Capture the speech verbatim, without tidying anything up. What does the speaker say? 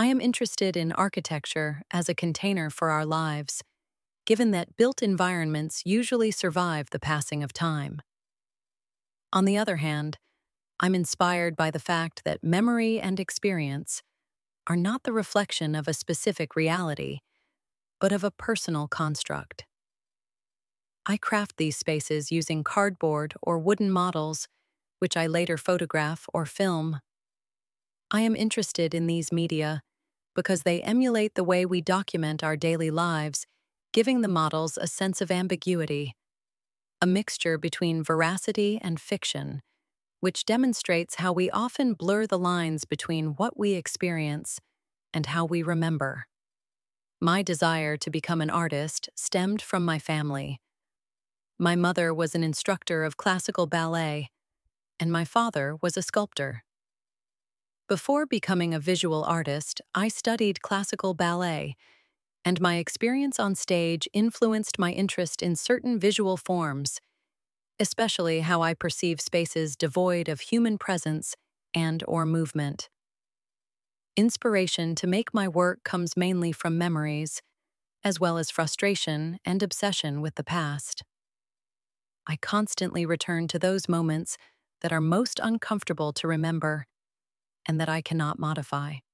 I am interested in architecture as a container for our lives, given that built environments usually survive the passing of time. On the other hand, I'm inspired by the fact that memory and experience are not the reflection of a specific reality, but of a personal construct. I craft these spaces using cardboard or wooden models, which I later photograph or film. I am interested in these media because they emulate the way we document our daily lives, giving the models a sense of ambiguity, a mixture between veracity and fiction, which demonstrates how we often blur the lines between what we experience and how we remember. My desire to become an artist stemmed from my family. My mother was an instructor of classical ballet, and my father was a sculptor. Before becoming a visual artist, I studied classical ballet, and my experience on stage influenced my interest in certain visual forms, especially how I perceive spaces devoid of human presence and or movement. Inspiration to make my work comes mainly from memories, as well as frustration and obsession with the past. I constantly return to those moments that are most uncomfortable to remember and that I cannot modify.